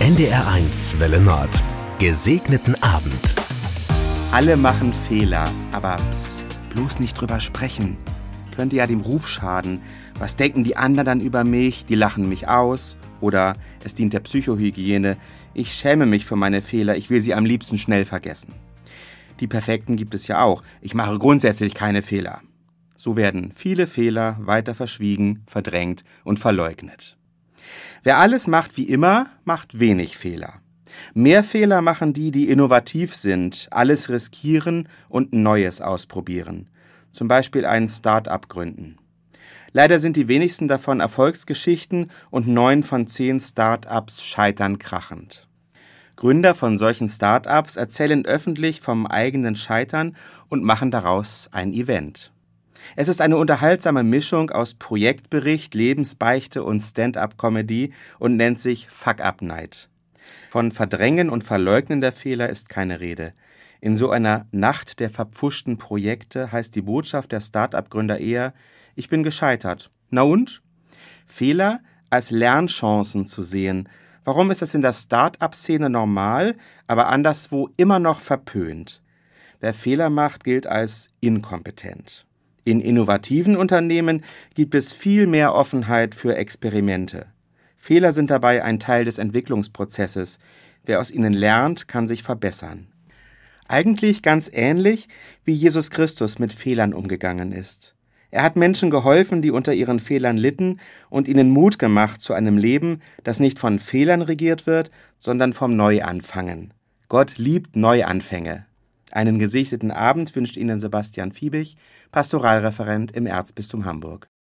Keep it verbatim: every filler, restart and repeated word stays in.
N D R eins Welle Nord. Gesegneten Abend. Alle machen Fehler, aber psst, bloß nicht drüber sprechen. Könnte ja dem Ruf schaden. Was denken die anderen dann über mich? Die lachen mich aus. Oder es dient der Psychohygiene. Ich schäme mich für meine Fehler, ich will sie am liebsten schnell vergessen. Die Perfekten gibt es ja auch. Ich mache grundsätzlich keine Fehler. So werden viele Fehler weiter verschwiegen, verdrängt und verleugnet. Wer alles macht wie immer, macht wenig Fehler. Mehr Fehler machen die, die innovativ sind, alles riskieren und Neues ausprobieren. Zum Beispiel ein Start-up gründen. Leider sind die wenigsten davon Erfolgsgeschichten und neun von zehn Start-ups scheitern krachend. Gründer von solchen Start-ups erzählen öffentlich vom eigenen Scheitern und machen daraus ein Event. Es ist eine unterhaltsame Mischung aus Projektbericht, Lebensbeichte und Stand-up-Comedy und nennt sich Fuck-Up-Night. Von Verdrängen und Verleugnen der Fehler ist keine Rede. In so einer Nacht der verpfuschten Projekte heißt die Botschaft der Start-up-Gründer eher: Ich bin gescheitert. Na und? Fehler als Lernchancen zu sehen. Warum ist das in der Start-up-Szene normal, aber anderswo immer noch verpönt? Wer Fehler macht, gilt als inkompetent. In innovativen Unternehmen gibt es viel mehr Offenheit für Experimente. Fehler sind dabei ein Teil des Entwicklungsprozesses. Wer aus ihnen lernt, kann sich verbessern. Eigentlich ganz ähnlich, wie Jesus Christus mit Fehlern umgegangen ist. Er hat Menschen geholfen, die unter ihren Fehlern litten, und ihnen Mut gemacht zu einem Leben, das nicht von Fehlern regiert wird, sondern vom Neuanfangen. Gott liebt Neuanfänge. Einen gesegneten Abend wünscht Ihnen Sebastian Fiebig, Pastoralreferent im Erzbistum Hamburg.